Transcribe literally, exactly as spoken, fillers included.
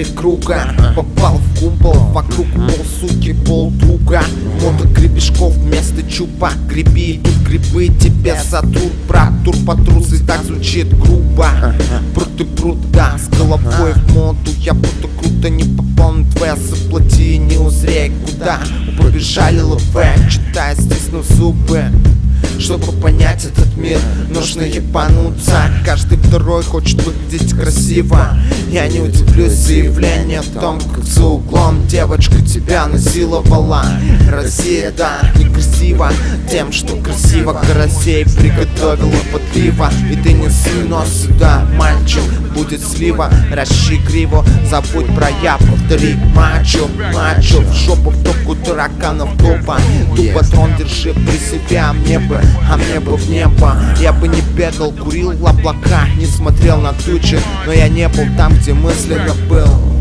три круга. Попал в кумпол, вокруг полсуки, полдруга. Много гребешков вместо чупа. Греби, тут грибы тебе сотрут. Брат, тур по трусы, так звучит грубо. Прут и прут, да, с головой в моду. Я буду круто, не попал на твоя, заплати, не узрей куда. Побежали лаве, читая, стиснув зубы. Чтобы понять этот мир, нужно ебануться. Каждый второй хочет выглядеть красиво. Я не удивлюсь заявлению о том, как за углом девочка тебя насиловала. Россия, да, некрасиво тем, что красиво карасей приготовила подлива. И ты не сын, но сюда, мальчик, будет слива. Ращи криво, забудь про я, повтори. Мачо, мачо, в жопу, в топку тараканов тупо. Тупо трон держи при себе, а мне бы, а мне бы в небо. Я бы не бегал, курил облака, не смотрел на тучи, но я не был там, где мысленно был.